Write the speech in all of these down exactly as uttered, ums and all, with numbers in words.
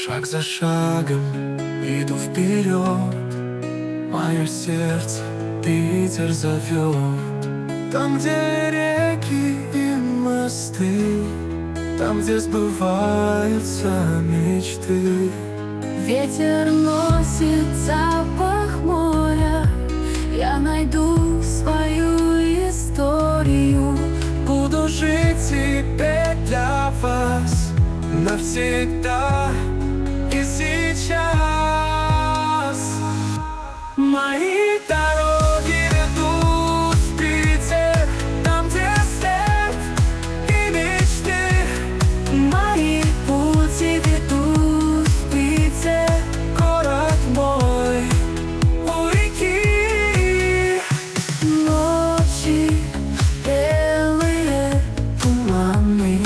Шаг за шагом иду вперед, мое сердце Питер зовет. Там, где реки и мосты, там, где сбываются мечты. Ветер носит запах моря, я найду свою историю. Буду жить теперь для вас навсегда и сейчас. Мои дороги ведут в Питер, там, где свет и мечты. Мои пути ведут в Питер, Город мой у реки. ночи белые, туманы.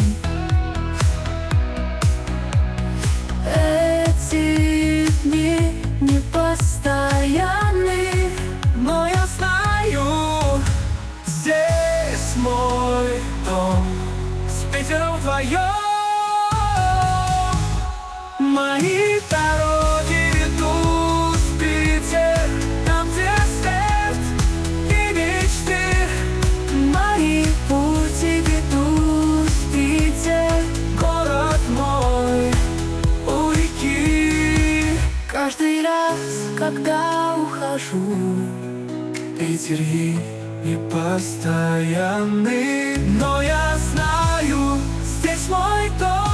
Эти дни непостоянны, Но я знаю, здесь мой дом, с Питером вдвоем. Мои дороги ведут в Питер, там, где свет и мечты. мои пути ведут в Питер. Город мой у реки. Каждый раз, когда ухожу, Питер и непостоянный, но я знаю, здесь мой дом.